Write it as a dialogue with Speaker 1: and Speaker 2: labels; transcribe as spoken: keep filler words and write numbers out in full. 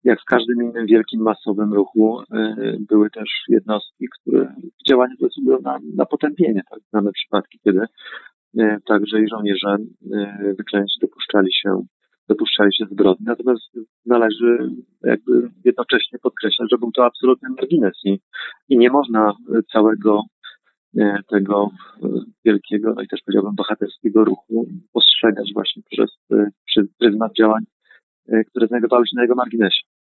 Speaker 1: jak w każdym innym wielkim masowym ruchu były też jednostki, które w działaniu zasługują na, na potępienie. Tak? Znamy przypadki, kiedy także i żołnierze wyklęci dopuszczali się, dopuszczali się zbrodni. Natomiast należy jakby jednocześnie podkreślać, że był to absolutny margines i, i nie można całego tego wielkiego, no i też powiedziałbym bohaterskiego ruchu postrzegać właśnie przez, przez pryzmat działań, które znajdowały się na jego marginesie.